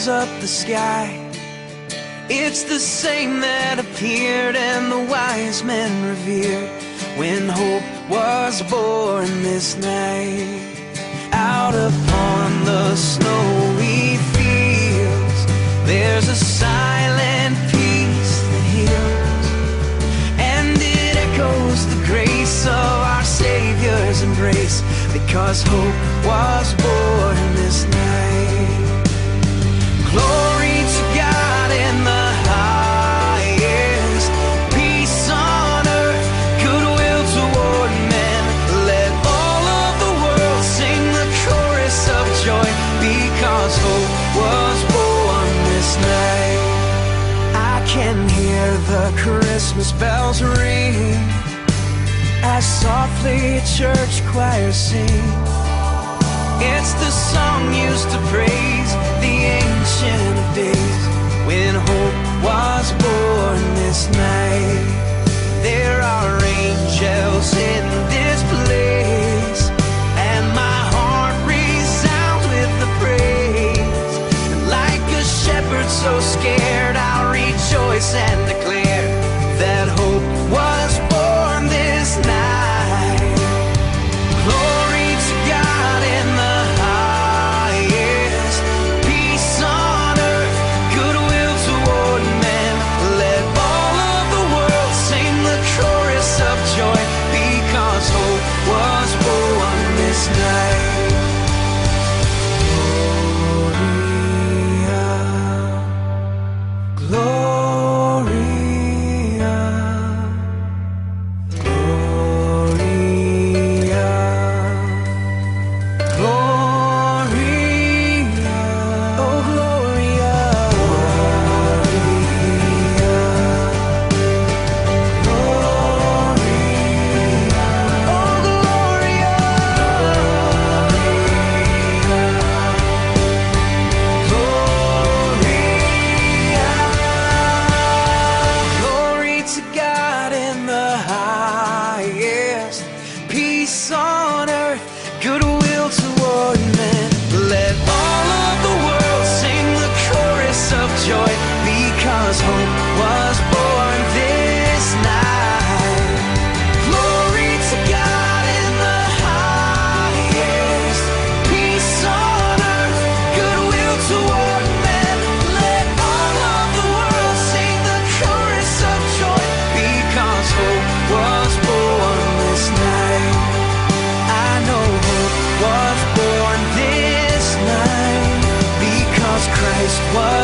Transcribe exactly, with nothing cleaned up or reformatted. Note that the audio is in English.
fills up the sky. It's the same that appeared and the wise men revered when hope was born this night. Out upon the snowy fields, there's a silent peace that heals, and it echoes the grace of our Savior's embrace, because hope was born this night. Glory to God in the highest, peace on earth, goodwill toward men. Let all of the world sing the chorus of joy, because hope was born this night. I can hear the Christmas bells ring as softly church choirs sing. It's the song used to praise the Ancient of Days, when hope was born this night. There are angels in this place, and my heart resounds with the praise. And like a shepherd so scared, I'll rejoice and declare that hope was born this night. Glory to God in the highest, peace on earth, goodwill toward men. Let all of the world sing the chorus of joy, because hope was born this night. Gloria, Gloria, Gloria, Gloria, oh Gloria, Gloria, Gloria, oh Gloria, Gloria. Glory to God in the highest, peace on earth, goodwill toward men. Let all of the world sing the chorus of joy, because hope was born this night. Glory to God in the highest, peace on earth, goodwill toward men. Let all of the world sing the chorus of joy, because hope was born this night. I know hope was born this night, because Christ was